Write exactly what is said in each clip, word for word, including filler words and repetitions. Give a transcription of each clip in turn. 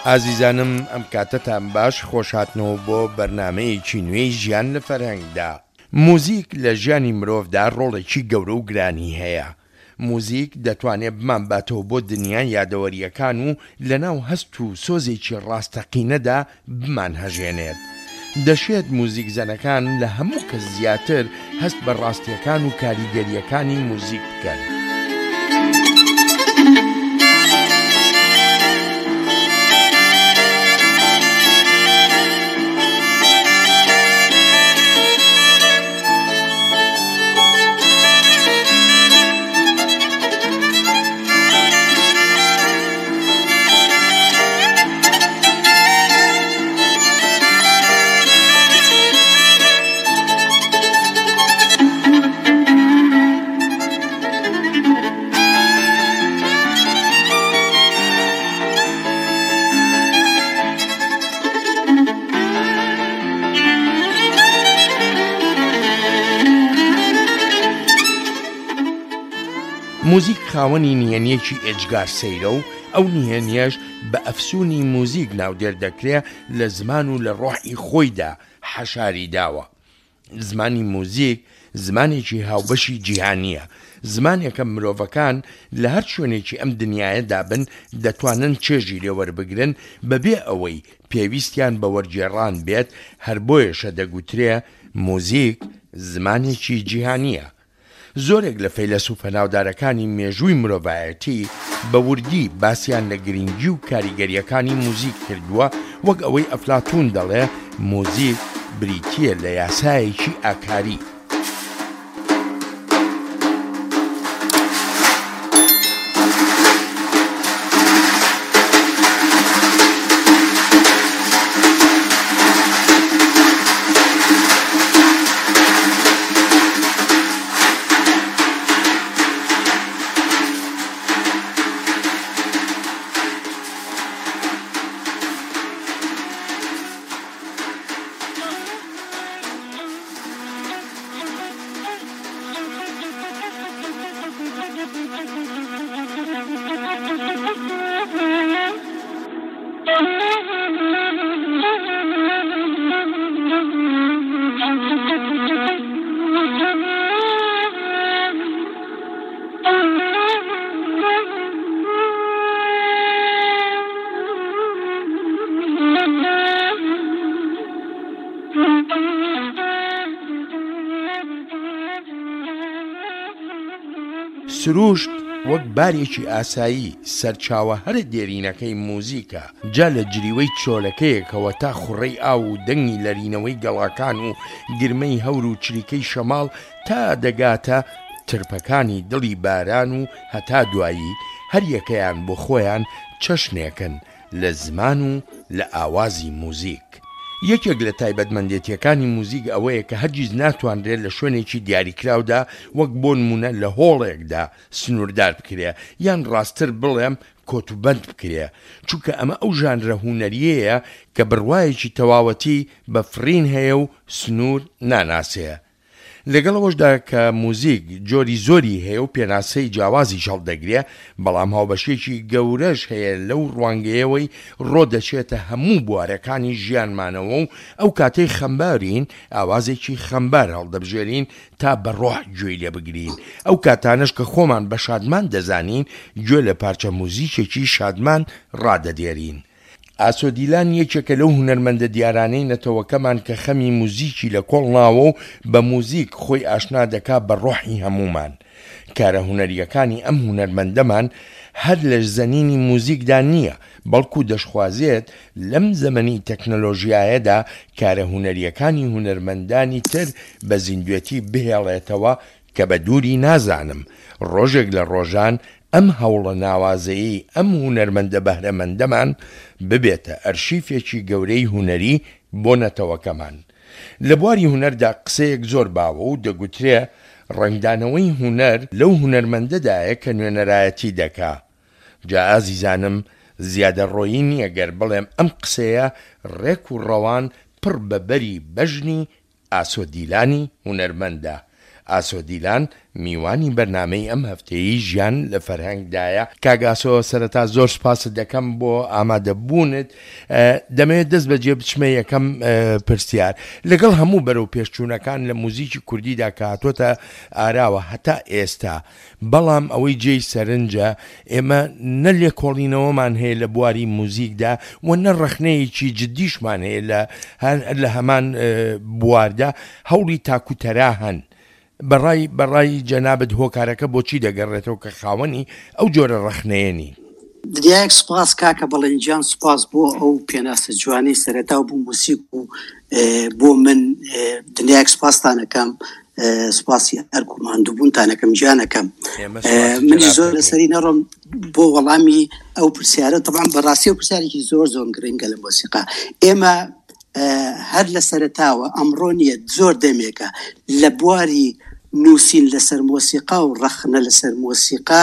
ئازیزانم ئەم کاتتان باش خۆشهاتنەوە بۆ بەرنامەیەکی نوێی ژیان لە فەرهەنگدا. موزیک لە ژیانی مرۆڤدا ڕۆڵێکی گەورە و گرانی هەیە. موزیک دەتوانێت بمان باتەوە بۆ دنیای یادەوەریەکان و لەناو هەست و سۆزێکی ڕاستەقینەدا بمان هەژێنێت. دەشێت موزیک زەنەکان لە هەموو کەس زیاتر هەست بە ڕاستیەکان و کاریگەریەکانی موزیک بکەن. موزیک خاوەنی نهێنیەکی ئێجگار سەیرە و ئەو نهێنیەش بە ئەفسوونی موزیک ناودێر دەکرێت لە زمان و لە ڕۆحی خۆیدا حەشاری داوە. زمانی موزیک زمانێکی هاوبەشی جیهانیە، زمانێکە مرۆڤەکان لە هەر شوێنێکی ئەم دنیاەدا بن دەتوانن چێژی لێوەربگرن بەبێ ئەوەی پێویستیان بە وەرگێڕان بێت. هەر بۆیەشە دەگوترێ موزیک زمانێکی جیهانیە. زۆرێک لە فەیلسوفە ناودارەکانی مێژووی مرۆڤایەتی بە وردی باسییان لە گرنگی و کاریگەریەکانی موزیک کردووە، وەک ئەوەی ئەفلاتون دەڵێ موزیک بریتیە لە یاسایەکی ئاکاری. سروشت وەک بارێکی ئاسایی سەرچاوە هەرە دێرینەکەی موزیکە، جا لە جریوەی چۆلەکەیەکەوە تا خوڕەی ئاو و دەنگی لەرینەوەی گەڵاکان و گرمەی هەور و چریکەی شەماڵ تا دەگاتە ترپەکانی دڵی باران و هەتا دوایی هەر یەکەیان بۆ خۆیان چەشنێکن لە زمان و لە ئاوازی موزیک. یەکێک لە تایبەتمەندێتیەکانی موزیک ئەوەیە کە هەرگیز ناتوانرێت لە شوێنێکی دیاریکراودا وەک بۆ نمونە لە هۆڵێکدا سنووردار بکرێ یان ڕاستتر بڵێم کۆتوبەند بکرێ، چونکە ئەمە ئەو ژانرە هونەریەیە کە بڕوایەکی تەواوەتی بە فرین هەیە و سنوور ناناسەیە. لەگەڵەوەشدا کە موزیک جۆری زۆری هەیە و پێناسەی جیاوازی هەڵدەگرێ، بەڵام هاوبەشێکی گەورەش هەیە لەو ڕوانگەیەوەی ڕۆ دەچێتە هەموو بوارەکانی ژیانمانەوە و ئەو کاتەی خەمبارین ئاوازێکی خەمبار هەڵدەبژێرین تا بە ڕۆح گوێی لێ بگرین. ئەو کاتانش کە خۆمان بە شادمان دەزانین گوێ لە پارچە موزیکێکی شادمان ڕادەدێرین. ئاسۆدیلان یەکێکە لەو هونەرمەندە دیارانەی نەتەوەکەمان کە خەمی موزیکی لە کۆڵ ناوە و بە موزیک خۆی ئاشنا دەکا بە ڕۆحی هەمومان. کارە هونەریەکانی ئەم هونەرمەندەمان هەر لە زەنینی موزیکدا نییە، بەڵکو دەشخوازێت لەم زەمەنی تەکنەلۆژیایەدا کارە هونەریەکانی هونەرمەندانی تر بە زیندوێتی بهێڵێتەوە کە بە دووری نازانم ڕۆژێک لە ڕۆژان ئەم هەوڵە ناوازەیی ئەم هونەرمەندە بەهرەمەندەمان ببێتە ئەرشیفێکی گەورەی هونەری بۆ نەتەوەکەمان. لە بواری هونەردا قسەیەک زۆر باوە و دەگوترێ ڕنگدانەوەی هونەر لەو هونەرمەندەدایە کە نوێنەرایەتی دەکا. جا ئازیزانم زیادە ڕۆیی نییە گەر بڵێم ئەم قسەیە ڕێک و ڕەوان پڕ بە بەری بەژنی ئاسۆدیلانی هونەرمەندە. ئاسۆ دیلان میوانی بەرنامەی ئەم هەفتەیە ژیان لە فەرهەنگدایە. کاگاسۆ سەرەتا زۆر سپاست دەکەم بۆ ئامادەبوونت. دەمەوێت دەست بەجێ بچمە یەکەم پرسیار لەگەڵ هەموو بەرەو پێشچوونەکان لە موزیکی کوردیدا کە هاتۆتە ئاراوە هەتا ئێستا، بەڵام ئەوەی جێی سەرنجە ئێمە نە لێکۆڵینەوەمان هەیە لە بواری موزیکدا و نە ڕەخنەیەکی جدیشمان هەیە لە هەمان بواردا. هەوڵی تاکوتەرا هەن. بەڕای بەڕای جەنابەت هۆکارەکە بۆچی دەگەڕێتەوە کە خاوەنی ئەو جۆرە ڕەخنەیەنی؟ دنیایەک سوپاس کاکە بەڵێنجان، سوپاس بۆ ئەو پێناسە جوانی سەرەتا و بۆ موسیک و بۆ من دنیایەک سوپاستانەکەم، سوپاسی ئەرک و ماندووبوونتانەکەم گیانەکەم. منی زۆر لەسەری نەڕۆم بۆ وەڵامی ئەو پرسیارە. طبعا بەڕاستی و پرسیارێکی زۆر زۆر گرنگە لە مۆسیقا. ئێمە هەر لە سەرەتاوە ئەمڕۆ نیە زۆر دەمێکە لە بواری نووسین لەسەر مۆسیقا و ڕەخنە لەسەر مۆسیقا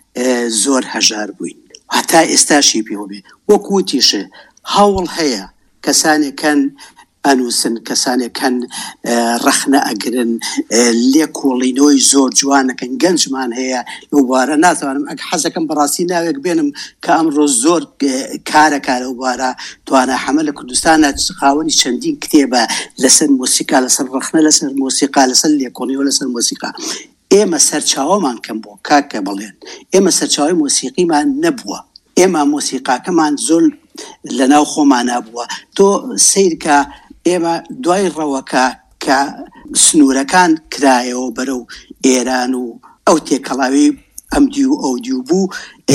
زۆر هەژار بووین، هەتا ئێستاشی پێوە بێ. وەکوتیشە هەوڵ هەیە کەسانێکەن ئەنووسن، کەسانێکەن ڕەخنە ئەگرن، لێکۆڵینەوەی زۆر جوانەکەن، گەنجمان هەیە لەو بوارە. ناتوانم ئەگە حەزەکەم بەڕاستی ناوێک بێنم کە ئەمڕۆ زۆر کارەکە لەو بوارە توانە حەمە لە کوردستانە خاوەنی چەندین کتێبە لەسەر مۆسیقا، لەسەر ڕەخنە لەسەر مۆسیقا، لەسەر لێکۆڵینەوە لەسەر مۆسیقا. ئێمە سەرچاوەمان کەم بووە کاکە بڵێن، ئێمە سەرچاوی مۆسیقیمان نەبووە، ئێمە مۆسیقاکەمان زۆر لەناو خۆمان نابووە. تۆ سیرکە ئێمە دوای ڕەوەکە کە سنوورەکان کرایەوە بەرەو ئێران و ئەو تێکەڵاوی ئەم دی و ئەو دی و بوو،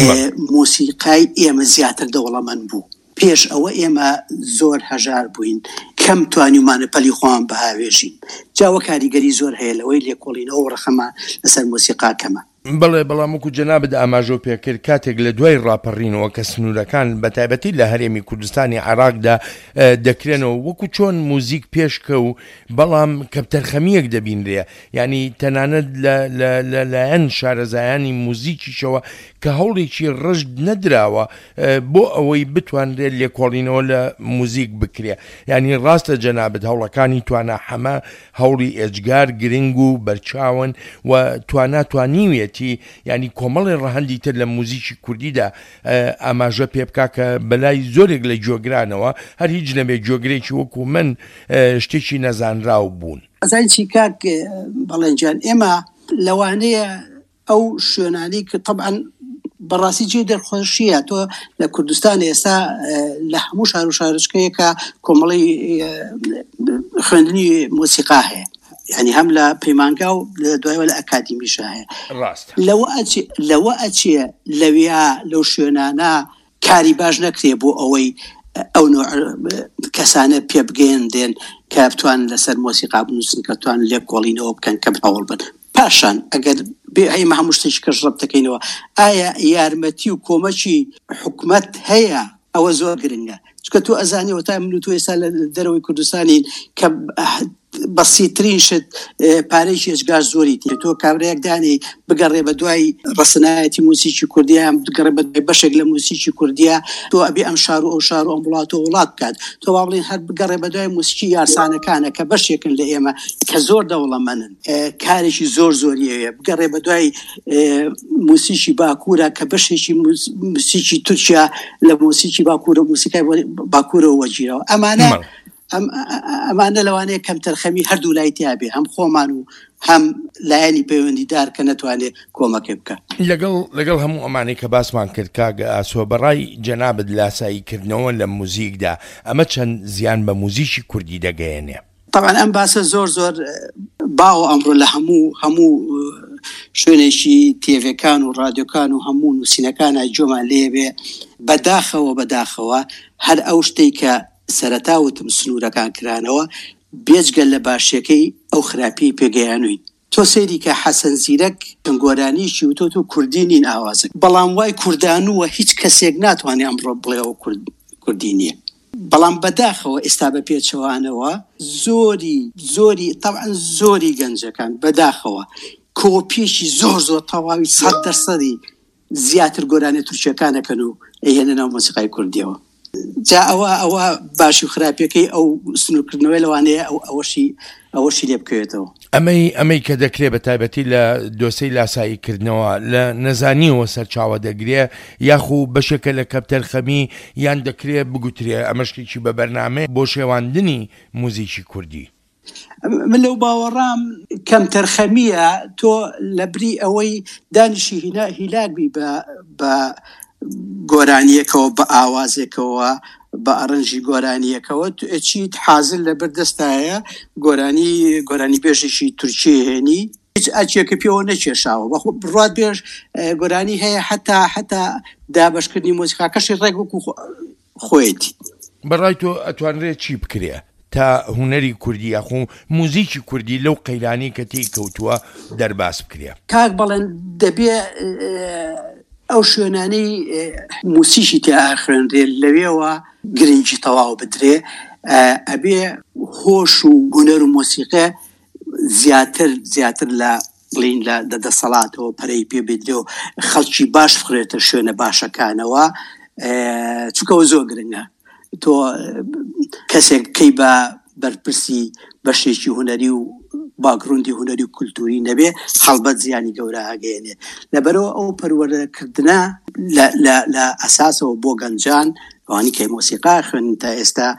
مۆسیقای ئێمە زیاتر دەوڵەمەند بوو. پێش ئەوە ئێمە زۆر هەژار بووین، کەم توانیمانە پەلی خۆمان بەهاوێژین. جاوە کاریگەری زۆر هەیە لەوەی لێکۆڵینەوە و ڕەخەمە لەسەر مۆسیقا کەمە. بەڵێ بەڵام وەکو جەنابەت ئاماژۆ پێکرد کاتێک لە دوای ڕاپەڕینەوە کە سنوورەکان بەتایبەتی لە هەرێمی کوردستانی عێراقدا دەکرێنەوە وەکو چۆن موزیک پێشکە و بەڵام کەپتەرخەمیەک دەبینرێ، ینی تەنانەت لەلایەن شارەزایانی موزیکیشەوە کە هەوڵێکی ڕژد نەدراوە بۆ ئەوەی بتوانرێت لێکۆڵینەوە لە موزیک بکرێ. ینی ڕاستە جەنابەت هەوڵەکانی توانە حەمە هەوڵی ئێجگار گرنگ و بەرچاون و توانە توانیوێت ینی کۆمەڵی ڕەهەندی تر لە موزیکی کوردیدا ئاماژە پێ بکا کە بەلای زۆرێک لە جۆگرانەوە هەر هیچ نەبێ جۆگرێکی وەکو من شتێکی نەزانراو بوون. ئەزانچی کاک بەڵێنجان، ئێمە لەوانەیە ئەو شوێنانی کە طبعاً بەڕاستی جێ دەرخۆشیە تۆ لە کوردستان ئێستا لە هەموو شار و شارچکەیەکە کۆمەڵی خوێندنی مۆسیقا هەیە، يعني هم لا بيمانجاو لدواء ولا أكاديمي شاهي لو أتي لو أتي لويا لو شونانا كاري باج نكتبو أوي أو نوع كسانة بيبجين دين كابتوان لسر موسيقى بنوسن كابتوان ليكولين أو كان كبحول بن باشان أجد بهاي ما همشتش كجربت كينوا آية يارمتي وكومشي حكمت هيا أو زوجرنا شكتو أزاني وتأملوا تو يسال الدروي كردستاني كب بەسیترین شت پارێکی ئێجگار زۆری تێ. تۆ کابرایەک دانی بگەڕێ بە دوای ڕەسەنایەتی موسیکی کوردیە، بگەڕێ بە دوای بەشێک لە موسیکی کوردیە، تۆ ئەبێ ئەم شار و ئەو شار و ئەم وڵات و وڵات بکات. تۆ با بڵێن هەر بگەڕێ بە دوای موسیکی یارسانەکانە کە بەشێکن لە ئێمە کە زۆر دەوڵەمەندن، کارێکی زۆر زۆریەیە. بگەڕێ بە دوای موسیکی باکوورە کە بەشێکی موسیکی تورکیا لە موسیکی باکوورە و موسیقای باکوورەوە وەرگیرەوە. ئەمانە ئەمانە لەوانەیە کەم تەرخەمی هەردوو لای تیابێ، هەم خۆمان و هەم لایەنی پەیوەندیدار کە نەتوانێت کۆمەکێ بکە. لەگەڵ لەگەڵ هەموو ئەمانەی کە باسمان کرد کاگە ئاسۆ، بەڕای جەنابەت لاساییکردنەوە لە موزیکدا ئەمە چەند زیان بە موزیکی کوردی دەگەیەنێ؟ طبعا ئەم باسە زۆر زۆر باوە ئەمڕۆ لە هەموو هەموو شوێنێکی تێڤەکان و ڕادیۆکان و هەموو نووسینەکانە جۆمان لێبێ بەداخەوە بەداخەوە هەر ئەو شتەی کە سەرەتاوتم سنوورەکان کرانەوە بێجگەل لە باشیەکەی ئەو خراپی پێگەیانووین. تۆ سەیری کە حەسەن زیرەک گۆرانیشی و تۆ تو کوردی نین ئاوازک، بەڵام وای کوردانووە هیچ کەسێک ناتوانێت ئەمڕۆ بڵێەوە کوردی نییە. بەڵام بەداخەوە ئێستا بە پێچەوانەوە زۆری زۆری طبعاً زۆری گەنجەکان بەداخەوە کۆپیشی زۆر زۆر تەواوی سەد دەرسەدی زیاتر گۆرانی تورکیەکانەکەن و ئەهێنە ناو مۆسیقای کوردیەوە. جا ئەوە ئەوە باشی و خراپەکەی ئەو سنوورکردنەوەی لەوانەیە ئەو ئەوەشی ئەوەشی لێ بکەوێتەوە. ئەمەی ئەمەی کە دەکرێت بە تایبەتی لە دۆسەی لاساییکردنەوە لە نەزانیەوە سەرچاوە دەگرێ یاخو بەشێکە لە کەپتەرخەمی یان دەکرێت بگوترێ ئەمەشتێکی بە بەرنامە بۆ شێواندنی موزیکی کوردی؟ من لەو باوەڕام کەم تەرخەمیە تۆ لە بری ئەوەی دانیشی هیلاگبی بە گۆرانیەکەوە بە ئاوازێکەوە بە ئەڕەنجی گۆرانیەکەوە چیت حازل لە بەردەستایە گۆرانی گۆرانی بێژێکی تورکی هێنی هیچ ئەچێکە پێوە نەکێشاوە بەخۆ بڕات بێژ گۆرانی هەیە حتا حتا دابشکردنی مۆسیقاکەشی ڕێک وەکو خۆیەتی. بەڕای تۆ ئەتوانرێت چی بکرێ تا هوەری کوردی یاخۆ موزیکی کوردی لەو قەیرانی کە تێی کەوتووە دەرباس بکرێ؟ کاک بەڵێن دەبێ ئەو شوێنانەی موسیقی تیا خوێندرێ لەوێەوە گرنگی تەواو بدرێ، ئەبێ هۆش و هونەر و مۆسیقە زیاتر زیاتر لە بڵین لە دەدەسەڵاتەوە پەرەی پێ بدرێ و خەڵکی باش بخرێتە شوێنە باشەکانەوە، چونکەوە زۆر گرنگە تۆ کەسێک کەی بە بەرپرسی بەشێکی هوەری و باگڕوندی هوەری و کولتوری نەبێ هەڵبەت زیانی گەورە ئاگەێنێ. لەبەرەوە ئەو پەروەردەکردنە لە ئەساسەوە بۆ گەنجان ئەوانی کەی مۆسیقا خوێنن تا ئێستا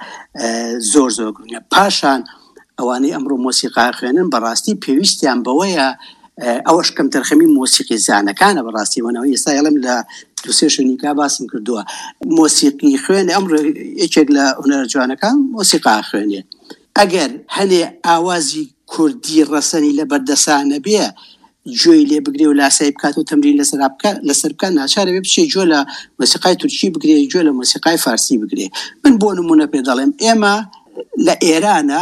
زۆر زۆر گرنگە. پاشان ئەوانەی ئەمڕۆ مۆسیقا خوێنن بەڕاستی پێویستیان بەوەیە ئەوەش کەم تەرخەمی مۆسیقی زانەکانە بەڕاستی وەنەوە ئێستا یەڵم لە دوسێ شوێنیکا باسم کردووە مۆسیقی خوێنێ ئەمڕۆ یەکێک لە هونەرە جوانەکان مۆسیقا خوێنێ. ئەگەر هەنێ ئاوازی کوردی ڕەسەنی لە بەردەسانە بێ جۆی لێ بگرێ و لاسایی بکات و تەمرین لەسەر بکات ناچارە بێ بچێ جۆ لە مۆسیقای تورکی بگرێ جۆ لە مۆسیقای فارسی بگرێ. من بۆ نمونە پێ دەڵێم ئێمە لە ئێرانە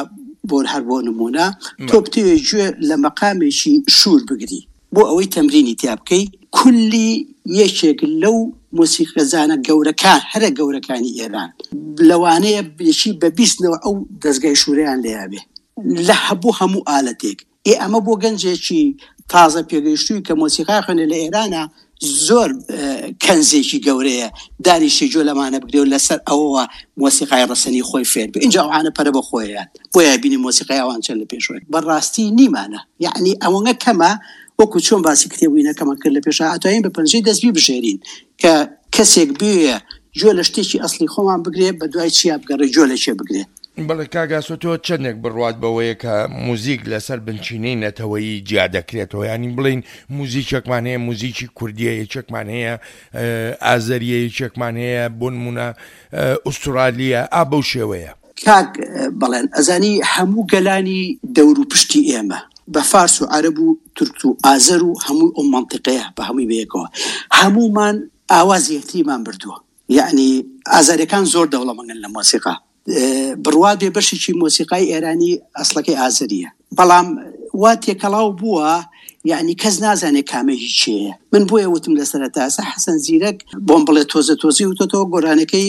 بۆ هەر بۆ نمونە تۆ بتوێ گوێ لە مەقامێکی شور بگری بۆ ئەوەی تەمرینی تیا بکەی کولی یەکێک لەو مۆسیقەزانە گەورەکان هەرە گەورەکانی ئێران لەوانەیە بێشی بە بیستنەوە ئەو دەستگای شوورەیان لێیابێ لە هەبوو هەموو ئالەتێک. ئێ ئەمە بۆ گەنجێکی تازە پێگەیشتووی کە مۆسیقا خوێنێ لە ئێرانە زۆر کەنزێکی گەورەیە دانیشی جۆ لەمانە بگرێ و لەسەر ئەوەوە مۆسیقای ڕەسەنی خۆی فێر بێ. اینجا ئەوانە پەرە بە خۆیان بۆیە بینی مۆسیقای ئەوان چەند لە پێشوە بەڕاستی نیمانە، یعنی ئەوەنە کەمە وەکو چۆن باسی کتێبووینەکەمە کرد لە پێشە ئەتوانین بە پەنجەی دەستبی بژێرین کە کەسێک بێ جۆ لە شتێکی ئەسلی خۆمان بگرێ بە دوای چیا بگەڕێ جۆ لە چێ بگرێ. بەڵێ کاگاسۆ تۆ چەندێک بڕوات بەوەیە کە موزیک لەسەر بنچینەی نەتەوەیی جیا دەکرێتەوە، ینی بڵین موزیکێکمان هەیە موزیکی کوردیە، یەکێکمان هەیە ئازەریە، یەکێکمان هەیە بۆ نمونە ئوسترالیە، ئا بەو شێوەیە. کاک بەڵێن ئەزانی هەموو گەلانی دەور و پشتی ئێمە بە فارس و عەرەب و تورک و ئازەر و هەموو ئەو مەنتیقەیە بە هەمووی بەیەکەوە هەموومان ئاوازی یەکتریمان بردووە، یعنی ئازاریەکان زۆر دەوڵەمەندن لە مۆسیقا بڕوات بێ بەشێکی مۆسیقای ئێرانی ئەسڵەکەی ئازەریە، بەڵام وا تێکەڵاو بووە یعنی کەس نازانێت کامە هیچیەیە. من بۆیە وتم لە سەرەتاسە حەسەن زیرەک بۆم بڵێ تۆزە تۆزی وتۆتەوە گۆرانەکەی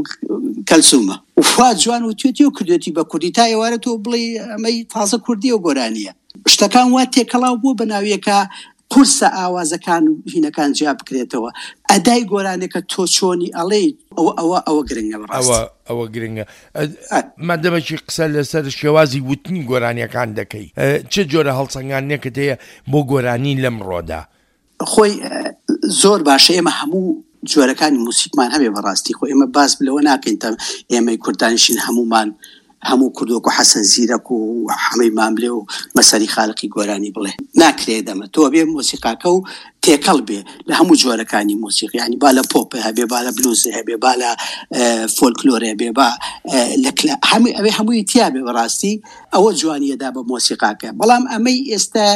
کەلسومە وفا جوان و توێتی و کردێتی بە کوردی تا ئێوارە تۆ بڵێ ئەمەی تازە کوردی و گۆرانیە. شتەکان وا تێکەڵاو بوو بە ناویەکە قورسە ئاوازەکان و هینەکان جیا بکرێتەوە. ئەدای گۆرانێکە تۆ چۆنی ئەڵێ ئەوە ئەوە ئەوە گرنگە ئەوە ئەوە گرنگە. مادەمەکی قسە لەسەر شێوازی وتنی گۆرانیەکان دەکەی، چه جۆرە هەڵسەنگانێکت هەیە بۆ گۆرانی لەم ڕۆدا؟ خۆی زۆر باشە ئێمە هەموو جۆرەکانی موسیقمان هەبێ بەڕاستی خۆ ئێمە باس بلەوە ناکەین تا ئێمەی کوردانیشین هەمومان هەموو کردووەکو حەسەن زیرەک و هەمەی ماملێ و مەسەری خاڵقی گۆرانی بڵێ ناکرێ دەمە تۆ بێ مۆسیقاکە و تێکەڵ بێ لە هەموو جۆرەکانی مۆسیقی، ینی با لە پۆپە هەبێ با لە بلوزە هەبێ با لە فۆلکلۆرە هەبێ با هەمووی ئەوێ هەمووی تیا بێ بەڕاستی ئەوە جوانیەدا بە مۆسیقاکە. بەڵام ئەمەی ئێستا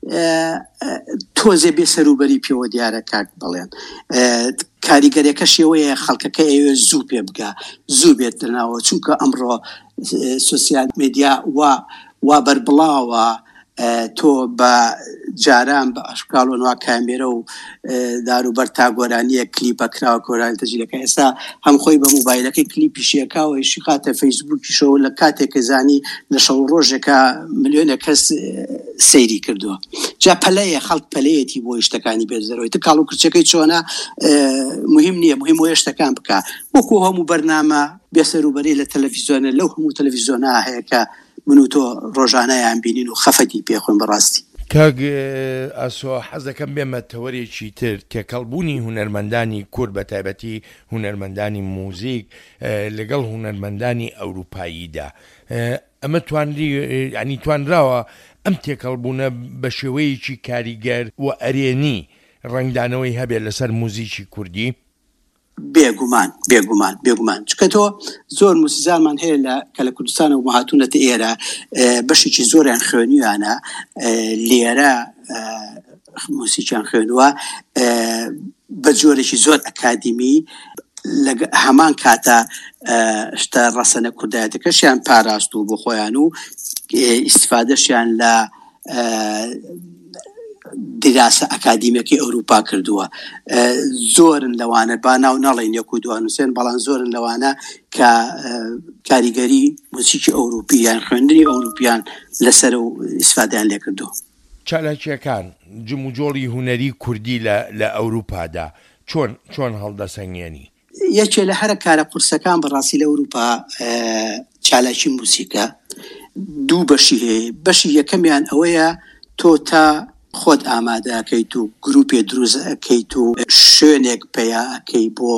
تۆزێ بێ سەروبەری پێوە دیارە کاک بڵێن کاریگەریەکە شێوەیە خەڵکەکە ئەوێ زوو پێ بگا زوو بێت دەناوە چونکە ئەمڕۆ سوسیال میدیا وا وا بەربڵاوە تۆ بە جاران بە ئەشکال و نوا کامێرە و داروبەر تا گۆرانیە کلیپە کراوە گۆرانی تەجیلەکە ئێستا هەم خۆی بە مۆبایلەکەی کلیپی شیەکاوە ئیشی خاتە فەیسبووکیشەوە لە کاتێکە زانی لە شەو ڕۆژێکە ملیۆنە کەس سەیری کردووە. جا پەلەیە خەڵک پەلەیەتی بۆ شتەکانی بێزەرەوەی تە کاڵ و کرچەکەی چۆنە مهم نییە، مهم وە شتەکان بکە وەکو هەموو بەرنامە بێسەروبەری لە تەلەڤیزیۆنە لەو هەموو تەلەڤیزیۆنە هەیە کە من و تۆ ڕۆژانەیان بینین و خەفەتی پێخۆین بەڕاستی. کاک ئاسۆ حەز دەکەم بێمە تەوەرێکی تر تێکەڵبوونی هونەرمەندانی کورد بە تایبەتی هونەرمەندانی موزیک لەگەڵ هونەرمەندانی ئەوروپاییدا ئەمە توانری ینی توانراوە ئەم تێکەڵبوونە بە شێوەیەکی کاریگەر و ئەرێنی ڕنگدانەوەی هەبێت لەسەر موزیکی کوردی؟ بێگومان بێگومان بێگومان چکە تۆ زۆر موسیزانمان هەیە لە کە لە کوردستان و مەهاتوونەتە ئێرە بەشێکی زۆریان خوێنیوانە لێرە موسیقیان خوێنووە بە جۆرێکی زۆر ئەکادیمی هەمان کاتە شتە ڕەسەنە کوردایەتەکەشیان پاراست و بۆ خۆیان و ئیستیفادەشیان لە دیراسە ئەکادیمیەکەی ئەوروپا کردووە. زۆرن لەوانە با ناو نەڵێن یەک و دوان نووسێن بەڵام زۆرن لەوانە کە کاریگەری موسیقی ئەوروپیان خوێندنی ئەوروپیان لەسەر و ئیسفادەیان لێ کردووە. چالاکیەکان جم و جۆڵی هونەری کوردی لە ئەوروپادا چۆن چۆن هەڵدەسەنگێنی؟ یەکێ لە هەرە کارە قورسەکان بەڕاستی لە ئەوروپا چالاکی موسیقە دوو بەشی هەیە. بەشی یەکەمیان ئەوەیە تۆ تا خۆت ئامادەکەیت و گروپێ دروست ئەکەیت و شوێنێک پێیا ئەکەی بۆ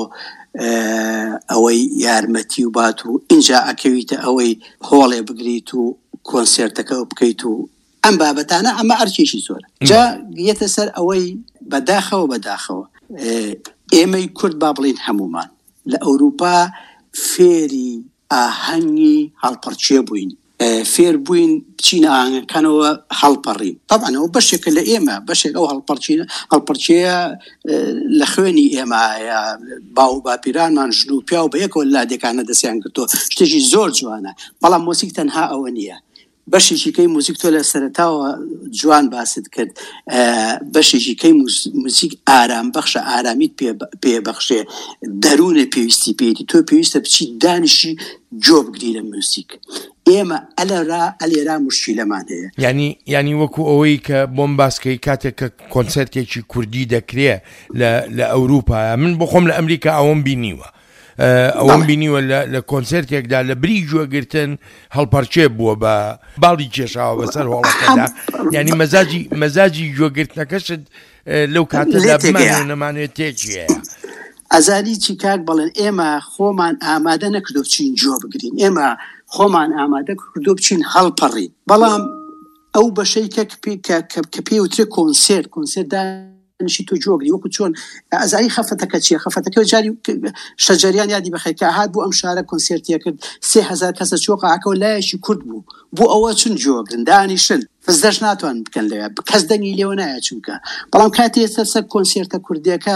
ئەوەی یارمەتی و بات و اینجا ئەکەویتە ئەوەی هۆڵێ بگریت و کۆنسێرتەکە بکەیت و ئەم بابەتانە ئەمە ئەرکێکی زۆرە. جا گێتە سەر ئەوەی بەداخەوە بەداخەوە ئێمەی کورد با بڵین هەمومان لە ئەوروپا فێری ئاهەنگی هەڵپەرچێ بووین، فێر بووین بچینە ئاهەنگەکانەوە هەڵپەڕین. طبعا ئەوە بەشێکە لە ئێمە، بەشێک ئەو هەڵپەرچەیە لە خوێنی ئێمەیە، باو باپیرانمان ژن و پیا و بە یەکەوە لادێکانە دەستیان کردووە، شتێکی زۆر جوانە. بەڵام مۆسیق تەنها ئەوە نییە. بەشێکی کەی موزیک تۆ لە سەرەتاوە جوان باست کرد، بەشێکی کەی موزیک ئارام بەخشە، ئارامیت پێبەخشێ، دەروونە پێویستی پێیتی، تۆ پێویستە بچی دانیشی جۆ بگری لە موزیک. ئێمە ئەلێرا ئەلێرا مشکیلەمان هەیە. ینی ینی وەکو ئەوەی کە بۆم باسکەی کاتێک کە کۆنسەرتێکی کوردی دەکرێ لە ئەوروپا، من بۆ خۆم لە ئەمریکا ئەوەم بینیوە ئەوەم بینیوە لە کۆنسەرتێکدا لە بری گوێگرتن هەڵپەرچێ بووە بە باڵی کێشاوە بەسەر هۆڵەکەدا. ینی مەزاجی مەزاجی گوێگرتنەکەشت لەو کاتەدا بمانێ نەمانوێت تێکی هەیە. ئەزاری چی کاک بڵێن ئێمە خۆمان ئامادە نەکردو بچین جۆ بگرین، ئێمە خۆمان ئامادە کردو بچین هەڵپەڕین. بەڵام ئەو بەشەی کە پێ وترێ کۆنسێرت کۆنسێرتدا نشی تو جۆگری وەکو چۆن ئەزاری خەفەتەکە چییە؟ خەفەتەکە جاری شەجەریان یادی بەخێکە هات بۆ ئەم شارە کۆنسێرتیە کرد، سێ هەزار کەسە چۆقەکە لایەکی کورد بوو بۆ ئەوە چون جۆگرن دانیشن فزدەش ناتوان بکەن لەوێ، کەس دەنگی لێوە نایە چونکە. بەڵام کاتی ئێستا سەر کۆنسێرتە کوردیەکە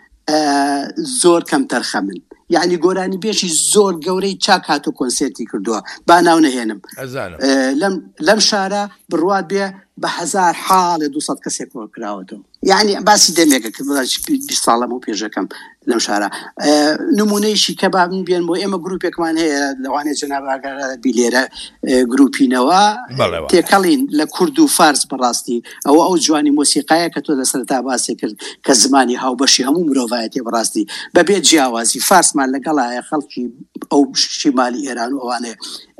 زۆر کەم تەرخە من، یعنی گۆرانی بێشی زۆر گەورەی چاک هاتو کۆنسێرتی کردووە. با ناو نەهێنم لەم شارە بڕوات بێ بە هەزار حاڵێ دووسەد کەسێک کراوەتەوە. یعنی باسی دەمێکە کرد بیست ساڵەمە و پێشەکەم لەم شارە. نمونەیشی کە با من بێن بۆ ئێمە گروپێکمان هەیە لەوانێ جەناب ئاگادار بی لێرە گروپینەوە تێکەڵین لە کورد و فارس بەڕاستی. ئەوە ئەو جوانی مۆسیقایە کە تۆ لەسەرتا باسی کرد کە زمانی هاوبەشی هەموو مرۆڤایەتی بەڕاستی بەبێ جیاوازی فارسمان لەگەڵایە خەڵکی ئەو شیمالی ئێران و ئەوانەیە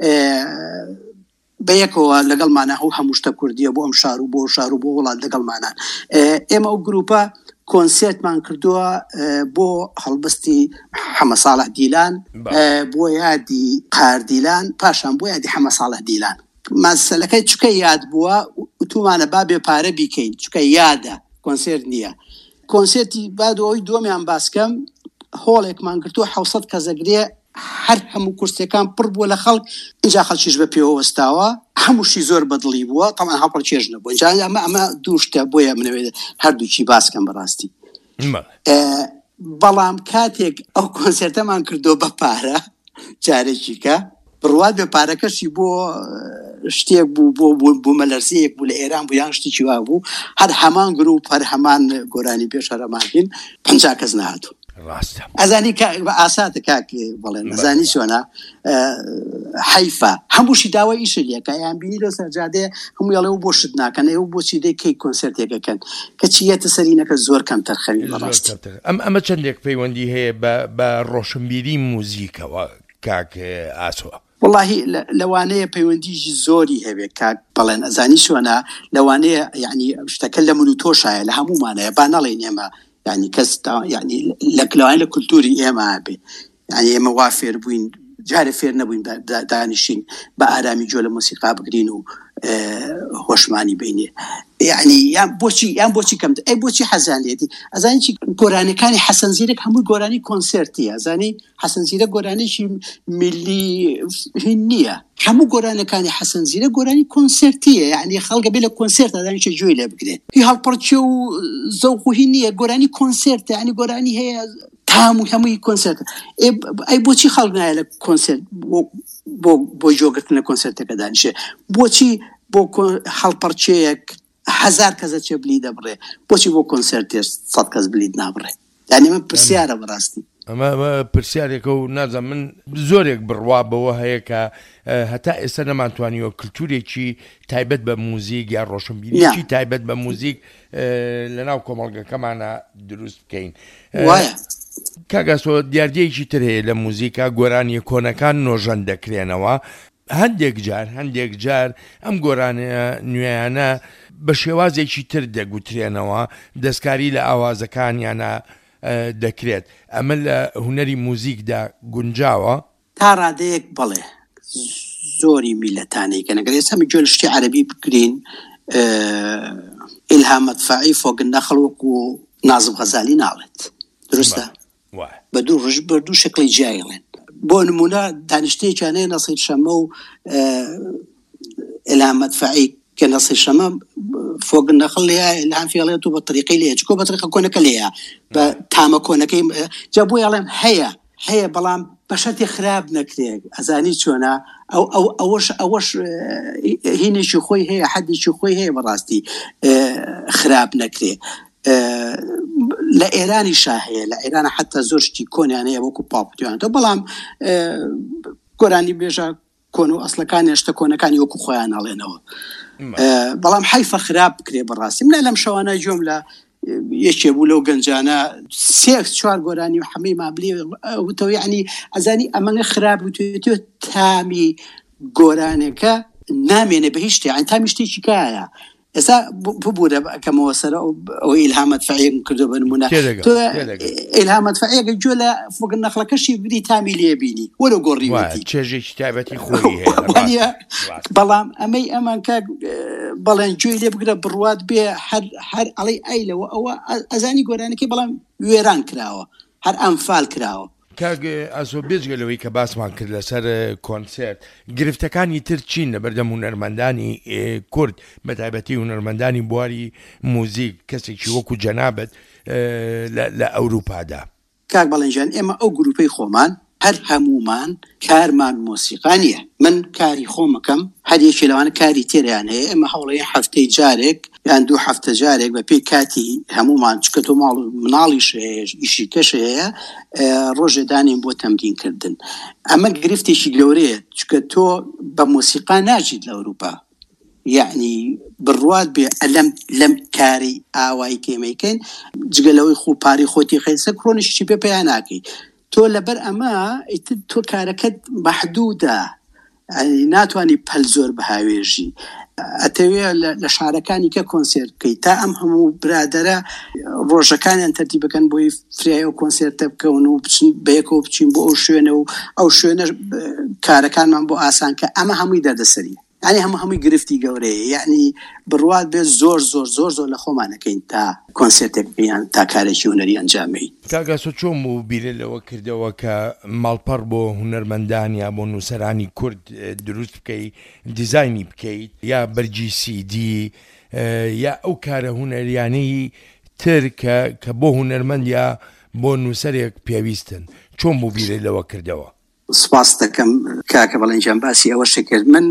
بەیەکەوە لەگەڵمانە ئەو هەموو شتە کوردیە بۆ ئەم شار و بۆ شار و بۆ وڵات لەگەڵمانان. ئێمە ئەو گروپە کۆنسێرتمان کردووە بۆ هەڵبستی حەمە ساڵح دیلان، بۆ یادی قاردیلان، پاشان بۆ یادی حەمە ساڵح دیلان. مەسەلەکەی چکە یاد بووە تومانە با بێ پارە بیکەین چکە یادە کۆنسێرت نییە. کۆنسێرتی بعد ئەوی دۆمیان باسکەم هۆڵێکمان کردووە حەوسەد کەسەگرێ، هەر هەموو کورسەکان پڕ بووە لە خەڵک. اینجا خەڵکیش بە پێوە وەستاوە، هەمووشی زۆر بەدڵی بووە. تەمان هەڵپەڕ چێژ نەبووە. اینجا ئەمە ئەمە دوو شتە بۆیە منەوێت هەردووکی باسکەم بەڕاستی. بەڵام کاتێک ئەو کۆنسێرتەمان کردو بە پارە جارێکی کە بڕوات بێ پارەکەشی بۆ شتێک بوو بۆ بۆ مەلەرزەیەک بوو لە ئێران بوو یان شتێکی وا بوو، هەر هەمان گروپ هەر هەمان گۆرانی پێش هەرەماکەین پەنجا کەس نهاتوو. ئەزانی بە ئاساتە کاک بڵێن ئەزانی چۆنە حەیفە هەمووشی داوای ئیشە لێکە یان بینی لە سەرجادەیە هەموو یاڵێ و بۆ شت ناکەن ئێوە بۆچی دەکەی کۆنسێرتێکەکەن کە چیەتە سەرینەکە زۆر کەم تەرخەوی بەڕاستی. ئەم ئەمە چەندێک پەیوەندی هەیە بە ڕۆشنبیری موزیکەوە کاک ئاسۆ؟ والله لەوانەیە پەیوەندیژی زۆری هەبێت کاک بەڵێن ئەزانی چۆنە لەوانەیە یعنی شتەکە لە من و تۆشایە لە هەمومانەیە با نەڵێن ئێمە یعنی کەس یعنی لەکلوان لە کولتوری ئێمە هەبێ یعنی ئێمە وا فێر بووین جارێ فێر نەبووین دانیشین بە ئارامی جۆ لە مۆسیقا بگرین و هۆشمانی بینێ یعنی یان بۆچی یان بۆچی کەم ئەی بۆچی حەزان لێتی ئەزانی چی گۆرانەکانی حەسەن زیرەک هەموو گۆرانی کۆنسرتی ئەزانی حەسەن زیرەک گۆرانێکی میلی نییە هەموو گۆرانەکانی حەسەن زیرەک گۆرانی کۆنسرتیە یعنی خەڵکە بێ لە کۆنسرت ئەزانی چه جوێی لێ بگرێت هی هەڵپەرچێ و زەوق و هی نییە گۆرانی کۆنسرتە یعنی گۆرانی هەیە تامو هەمووی کۆنسرت ئەی بۆچی خەڵک نایە لە کۆنسرت بۆ بۆ جۆگرتن لە کۆنسرتەکە دانیشێ بۆچی بۆ هەڵپەرچەیەک هەزار کەسە چێ بلی دەبڕێ بۆچی بۆ کۆنسرتێش سەد کەس بلیت نابڕێ یعنی من پرسیارە بەڕاستی ئەمە پرسیارێکە و نازم من زۆرێک بڕوا بەوە هەیە کە هەتا ئێستا نەمانتوانیوە کللتورێکی تایبەت بە موزیک یا ڕۆشنبیریی تایبەت بە موزیک لەناو کۆمەڵگەکەمانە دروست بکەین وایە کاگاسۆ دیاردەیەکی تر هەیە لە موزیکا گۆرانی کۆنەکان نۆژەن دەکرێنەوە هەندێک جار هەندێک جار ئەم گۆرانە نوێیانە بە شێوازێکی تر دەگوترێنەوە دەستکاری لە ئاوازەکانیانە دەکرێت ئەمە لە هونەری موزیکدا گونجاوە تا ڕادەیەک بڵێ زۆری میلەتانەی کە نەگەر ئێستا جۆ شتی عەرەبی بکرین ئیلهام مەدفەعی فۆگن نەخڵ وەکو نازم غەزالی ناڵێت درستە بە دوو ڕژ بە دوو شکلی جیایڵێن بۆ نمونە دانیشتەیەکیانەیە نەسیر شەمە و ئیلهام مەدفەعی کە نەسیر شەمە فۆگن نەخڵ لێیە ئیلهام فێڵێت و بە طریقەی لێیە چکۆ بە طریقە کۆنەکە لێیە بە تامە کۆنەکەی جا بۆ یاڵێم هەیە هەیە بەڵام بەشەتی خراپ نەکرێت ئەزانی چۆنە ئەو ئەو ئەوەش ئەوەش هینێکی خۆی هەیە حەدێکی خۆی هەیە بەڕاستی خراپ نەکرێت لە ئێرانی شاهەیە لە ئێرانە حتا زۆر شتی کۆنیانەیە وەکو پاپتیانەوە بەڵام گۆرانی بێژە کۆن و ئەسلەکانی هێشتا کۆنەکانی وەکو خۆیان ناڵێنەوە بەڵام حیفە خراپ بکرێ بەڕاستی منە لەم شەوانە جۆم لە یەکێ بوو لەو گەنجانە سێ چوار گۆرانی و هەمەی مابلێ وتەوە یعنی ئەزانی ئەمەنە خراپ وتێتێ تامی گۆرانەکە نامێنێ بە هیچ شتێ یعنی تامی شتێکی کایە ئێستا ببوورە کەمەوە سەر ئەو ئیلهام مەدفەعی کردو بە نمونە ئیلهام مەدفەعیەکە جۆ لە فۆگن نەخڵەکەشی بری تامی لێ بینی وەرە گۆڕیوەتی چێژێکی تایبەتی خۆی هەیە بەڵام ئەمەی ئەمان کە بەڵێن گوێی لێ بگرە بڕوات بێ هەر ئەڵێ ئەیلەوە ئەوە ئەزانی گۆرانەکەی بەڵام وێران کراوە هەر ئەمفال کراوە کاگ ئاسۆ بێجگەلەوەی کە باسمان کرد لەسەر کۆنسرت گرفتەکانی تر چین لەبەردەم هونەرمەندانی کورد بە تایبەتی هونەرمەندانی بواری موزیک کەسێکی وەکو جەنابەت لە ئەوروپادا کاک بەڵێنجان ئێمە ئەو گروپەی خۆمان هەر هەمومان کارمان مۆسیقانیە من کاری خۆمەکەم هەریەکی لەوانە کاری تێریان هەیە ئێمە هەوڵەیە هەفتەی جارێک یان دوو هەفتە جارێک بە پێی کاتی هەمومان چکە تۆ ماڵ مناڵیش هەیە ئیشی کەش هەیە ڕۆژێ دانین بۆ تەمرینکردن ئەمە گرفتێکی گەورەیە چکە تۆ بە مۆسیقا ناژیت لە ئەوروپا یعنی بڕوات بێ ئەلەم لەم کاری ئاوای کێمەیکەین جگەلەوەی خۆ پاری خۆتی خەیسە کڕۆنیشی پێ پێیان ناکەی تۆ لەبەر ئەمە تۆ کارەکەت مەحدوودە ناتوانانی پەل زۆر بەهاوێژی ئەتەوێ لە شارەکانی کە کۆنسرت بکەیت تا ئەم هەموو برادەرە ڕۆژەکانیان تەرتیب بکەن بۆی فرایەوە کۆنسرتە بکەون و بەیەکەوە بچین بۆ ئەو شوێنە و ئەو شوێنە کارەکانمان بۆ ئاسان کە ئەمە هەمووی دەردەسەری یعنی هەموو هەمووی گرفتی گەورەیە یعنی بڕوات بێ زۆر زۆر زۆر زۆر لە خۆمانەکەین تا کۆنسرتێک بیان تا کارێکی هونەری ئەنجامەی کاگاسۆ چۆن بوو بیرە لەوە کردەوە کە ماڵپەڕ بۆ هونەرمەندان یا بۆ نووسەرانی کورد دروست بکەیت دیزاینی بکەیت یا بەرجی سیدی یا ئەو کارە هونەریانەی تر کە بۆ هونەرمەند یا بۆ نووسەرێک پێویستن چۆن بوو بیرە لەوە کردەوە سپاس دەکەم کاکە بەڵێنجان باسی ئەوە شکرد من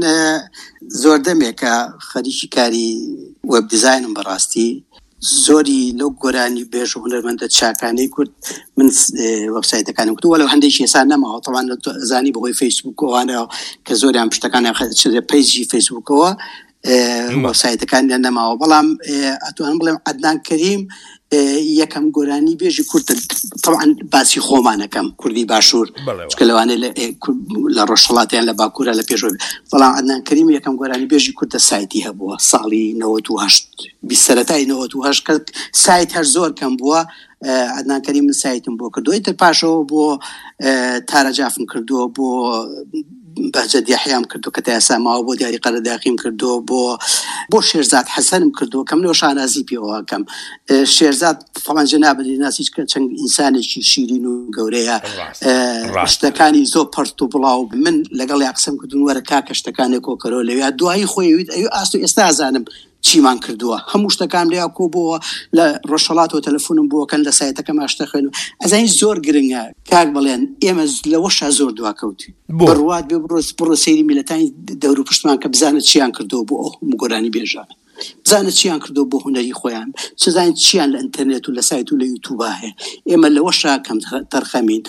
زۆر دەمێکە خەریکی کاری وەب دیزاینم بەڕاستی زۆری لەو گۆرانی بێژ و هونەرمەندە چاکانەی کورد من وەبسایتەکانم کردووە لەو هەندێکی ئێستا نەماوە تەوان زانی بەهۆی فەیسبووکەوانە کە زۆریان پشتەکانیان پەیجی فەیسبووکەوە وەبسایتەکانیان نەماوە بەڵام ئەتوانم بڵێم عەدنان کەریم یەکەم گۆرانی بێژی کورد طبعا باسی خۆمانەکەم کوردی باشوور چکە لەوانەیە لە ڕۆژهەڵاتیان لە باکوورە لە پێشەوە بەڵام عەدنان کەریم یەکەم گۆرانی بێژی کوردە سایتی هەبووە ساڵی نەوەت و هەشت سەرەتای نەوەت و هەشت کرد سایت هەر زۆر کەم بووە عەدنان کەریم من سایتم بۆ کردووە ئیتر پاشەوە بۆ تارەجافم کردووە بۆ بەهجەت یەحیام کردو کە تا ئێستا ماوە بۆ دیاری قەرەداغیم کردو بۆ بۆ شێرزاد حەسەنم کردو کەم لەوە شانازی پێوە کەم شێرزاد فەڵەن جەنابەتی ناسی کە چەند ئینسانێکی شیرین و گەورەیە شتەکانی زۆر پەرت و بڵاو من لەگەڵ یا قسەم کردوون وەرە کاکە شتەکانێک کۆکەرەوە لەوێ دوایی خۆی ئەو ئاستو ئێستا ئازانم چیمان کردووە هەموو شتەکان لێیا کۆ بۆەوە لە ڕۆژهەڵاتەوە تەلەفۆنم بۆکەن لە سایتەکەم ئاشتە خوێن و ئەزانی زۆر گرنگە کاک بڵێن ئێمە لەوەشا زۆر دواکەوتی بڕوات بێ بڕۆ سەیری میلەتانی دەور و پشتمان کە بزانێت چیان کردەوە بۆ ئەو هەموو گۆرانی بێژانە بزانێت چیان کردەوە بۆ هونەری خۆیان چزانین چیان لە ئینتەرنێت و لە سایت و لە یوتیوب هەیە ئێمە لەوەشا کەم تەرخەمین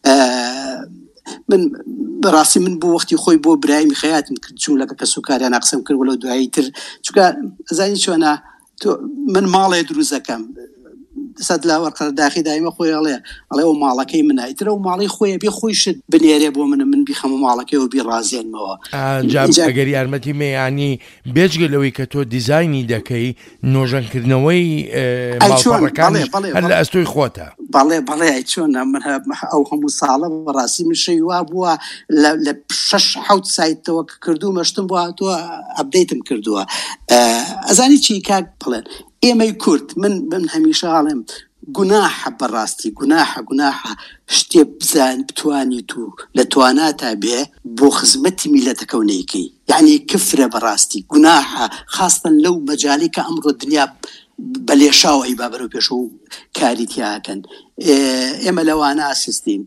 من بەڕاستی من بۆ وەختی خۆی بۆ برایمی خەیاتم کرد چوون لەکە کە سوکاریان قسەم کرد وەلەو دوایی تر چونکە ئەزانی چۆنە من ماڵێ دروست دەکەم سەد لاوەڕ قەرەداغی دایمە خۆی ئەڵێ ئەڵێ ئەو ماڵەکەی منە ئیتر ئەو ماڵی خۆیە بێ خۆی شت بنێرێ بۆ من من بیخەمە ماڵەکەیەوە بیڕازێنمەوە ئەگەر یارمەتی مێیانی بێجگە لەوەی کە تۆ دیزاینی دەکەی نۆژەنکردنەوەی ماڵپەڕەکان هەر لە ئەستۆی خۆتە بەڵێ بەڵێ چۆنە من ئەو هەموو ساڵە بەڕاستی من شەوی وا بووە لە شەش حەوت سایتەوە کە کردوومە شتم بووە تۆ ئەپدەیتم کردووە ئەزانی چی کاک بڵێن ئێمەی کورد من من هەمیشە هەڵێم گوناحە بەڕاستی گوناحە گوناحە شتێ بزان بتوانیت و لە تواناتا بێ بۆ خزمەتی میلەتەکە و نەیکەی یعنی کفرە بەڕاستی گوناحە خاستن لەو مەجالی کە ئەمڕۆ دنیا بەلێشاو ئەی بابەرەو پێش و کاری تیاکەن ئێمە لەوانە ئاسستین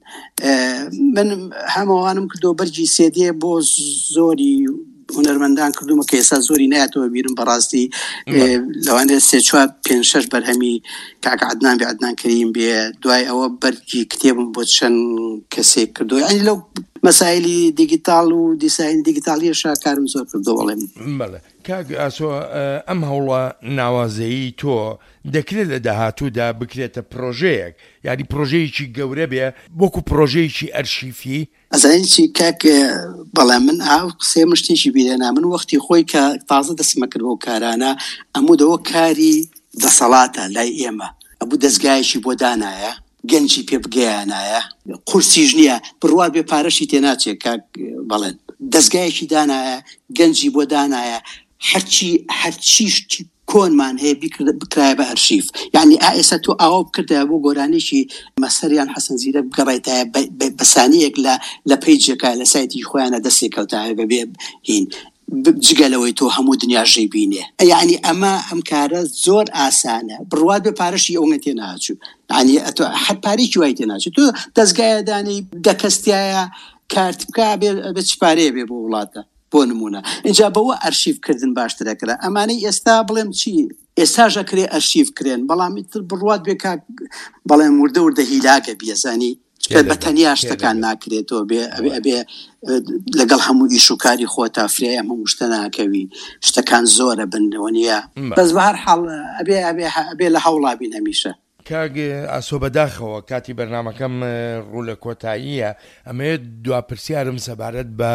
من هەمووانم کردو بەرگی سێدێ بۆ زۆری هونەرمەندان کردومە کە ئێستا زۆری نایەتەوە بیرم بەڕاستی لەوانێت سێ چوار پێنج شەش بەرهەمی کاکە عەدنان بێ عەدنان کەریم بێ دوای ئەوە بەرگی کتێبم بۆ چەند کەسێک کردووە ئەنی لەو مەسایلی دیجیتال و دیساین دیجیتالیەشا کارم زۆر کردو بەڵێم بەڵێ کاک ئاسۆ ئەم هەوڵە ناوازەیی تۆ دەکرێت لە داهاتوودا بکرێتە پرۆژەیەک یعنی پرۆژەیەکی گەورە بێ وەکو پرۆژەیەکی ئەرشیفی ئەزانی چی کاک بەڵام من ئاو قسێ مشتێکی بیرێنا من وەختی خۆی کە تازە دەستمە کرد بۆ کارانە ئەموو دەوە کاری دەسەڵاتە لای ئێمە ئەبوو دەستگایەکی بۆ دانایە گەنجی پێ بگەیانایە قورسیش نییە بڕوات بێ پارەشی تێناچێت کاک بەڵێن دەستگایەکی دانایە گەنجی بۆ دانایە هەرچی هەرچیشتی کۆنمان هەیە بکرایە بە ئەرشیف یعنی ئێستا تۆ ئاوا بکردە بۆ گۆرانێکی مەسەریان حەسەن زیرە بگەڕێتایە بەسانەیەک لە لە پەیجێکە لە سایتی خۆیانە دەستێک کەوتایە بەبێ هین جگەلەوەی تۆ هەموو دنیاژەی بینێ یعنی ئەمە ئەم کارە زۆر ئاسانە بڕوات بە پارەشی ئەوە تێناچوو ینی هەر پارێکی وای تێناچێت تۆ دەستگایە دانی دەکەستایە کارت بکە بێت چ پارەیە بێ بۆ وڵاتە بۆ نمونە اینجا بەوە ئەرشیفکردن باشترەکرا ئەمانەی ئێستا بڵێم چی ئێستاژە کرێ ئەرشیفکرێن بەڵامی تر بڕوات بێ کاک بەڵێم وردە وردە هیلاگە بیێزانی بە تەنیا شتەکان ناکرێتەوە بێ ئەبێ لەگەڵ هەموو ئیش و کاری خۆتا فرێ هەموو شتە ناکەوی شتەکان زۆرە بنەوە نیە بەس بە هەر حاڵ ئەبێ ئەبێ لە هەوڵا بین هەمیشە کاک ئاسۆ بەداخەوە کاتی بەرنامەکەم ڕوو لە کۆتاییە ئەمەیە دوپرسیارم سەبارەت بە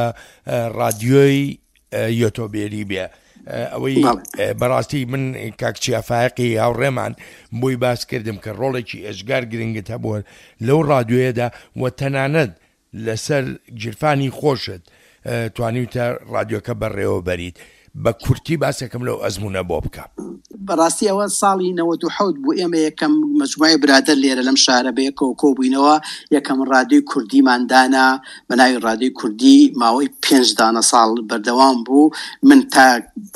ڕادیۆی یۆتۆبێری بێ ئەوەی بەڕاستی من کاک چیافایقی هاوڕێمان بۆی باس کردم کە ڕۆڵێکی ئەژگار گرنگت هەبووە لەو ڕادیۆیەدا و تەنانەت لەسەر گیرفانی خۆشت توانیتە ڕادیۆکە بەڕێوە بەریت بە کورتی باسەکەم لەو ئەزمونە بۆ بکە بەڕاستی ئەوە ساڵی نەوەت و حەوت بوو ئێمە یەکەم مەجموعەی برادەر لێرە لەم شارە بەیەکەوە کۆبووینەوە یەکەم ڕادیۆی کوردیماندانا بە ناوی ڕادیۆی کوردی ماوەی پێنج دانە ساڵ بەردەوام بوو من تا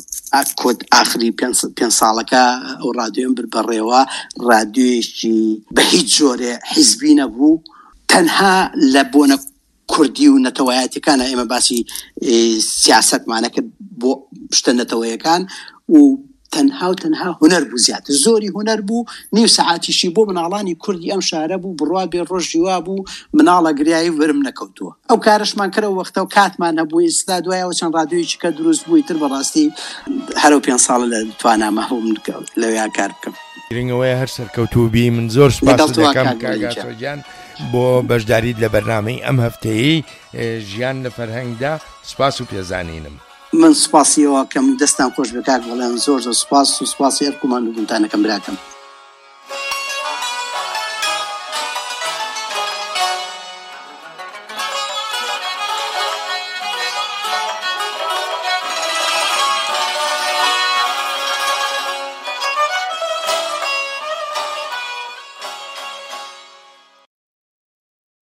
کۆت ئاخری پێنج ساڵەکە ئەو ڕادیۆم بر بەڕێوە ڕادیۆیەکی بە هیچ جۆرێ حیزبی نەبوو تەنها لە بۆنە کوردی و نەتەوایەتەکانە ئێمە باسی سیاسەتمانە کرد بۆ شتە نەتەوەیەکان و تەنها و تەنها هونەر بوو زیاتر زۆری هونەر بوو نیو سەعاتیشی بۆ مناڵانی کوردی ئەم شارە بوو بڕوا بێ ڕۆژیوا بوو مناڵە گریایی ورم نەکەوتووە ئەو کارشمان کردەوە وەختە و کاتمان هەبوو ئێستا دوایەوە چەند ڕادیۆیەکی کە دروست بووی تر بەڕاستی هەرو پێنج ساڵە لە توانامە هەوڵم لەوێ کار بکەم گرنگەوەی هەر سەرکەوتوبی من زۆر سوپاس دەکەم کاگاتۆجیان بۆ بەشداریت لە بەرنامەی ئەم هەفتەیەی ژیان لە فەرهەنگدا سوپاس و پێزانینم من سوپاسیەوە کەم دەستان خۆش بکات بەڵێن زۆر زۆر سوپاس و سوپاسی هەر کوماندوبوونتانەکەم براکەم